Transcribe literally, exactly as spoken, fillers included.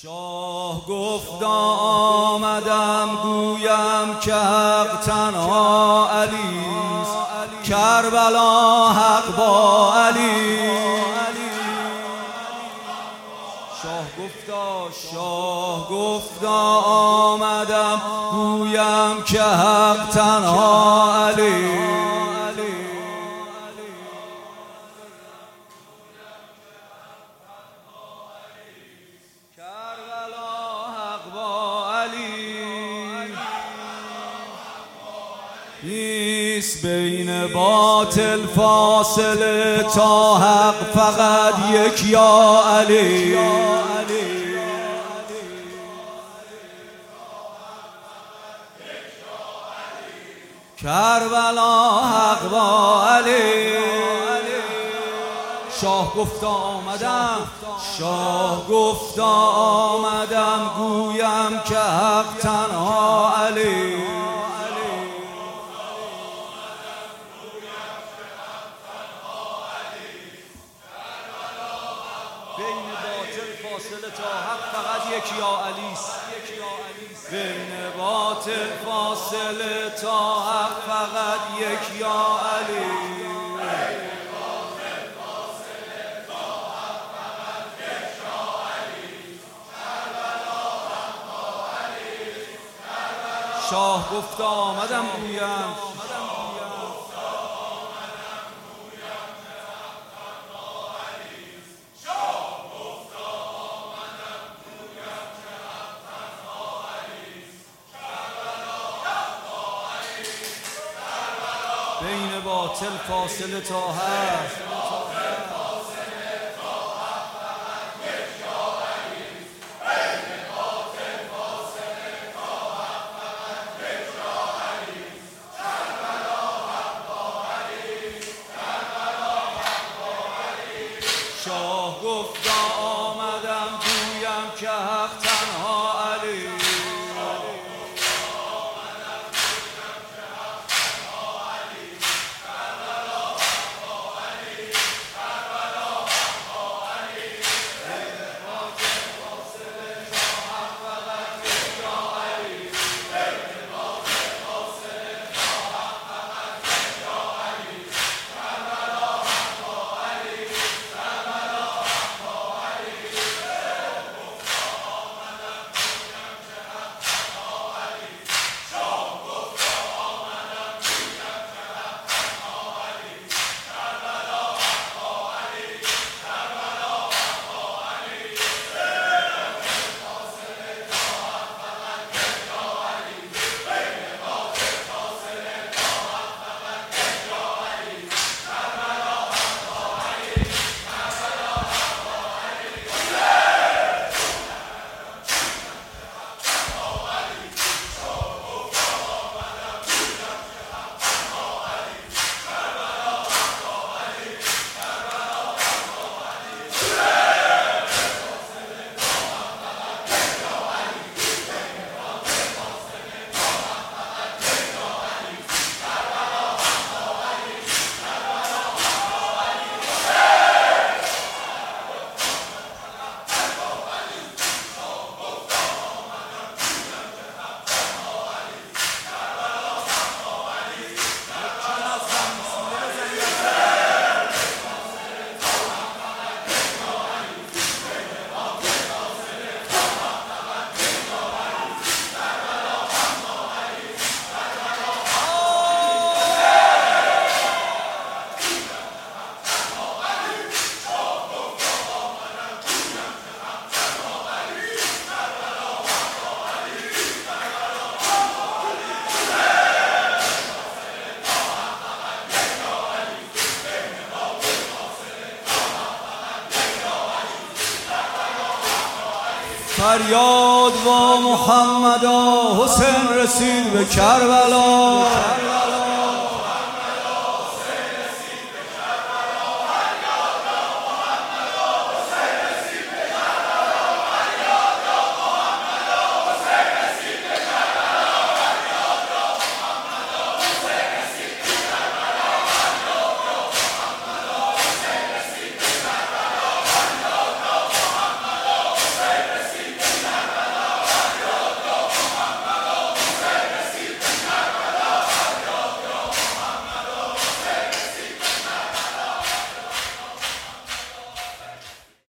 شاه گفت آمدم گویم که حق تنها علیست، کربلا حق با علی. شاه گفتا شاه گفتا آمدم گویم که حق تنها علی. نیست بین باطل فاصله تا حق، فقط یک یا علی. کربلا حق با علی. شاه گفتا آمدم شاه گفتا آمدم گویم که حق تنها علی. بین باطل فاصله تا حق، فقط یک یا علیست. بین باطل فاصله تا حق، فقط یک یا علی. شاه گفت آمدم گویم بین باطل فاصله تا حق. شاه گفت آمدم گویم که حق تنها علی. فریاد با محمد و حسین رسید به کربلا.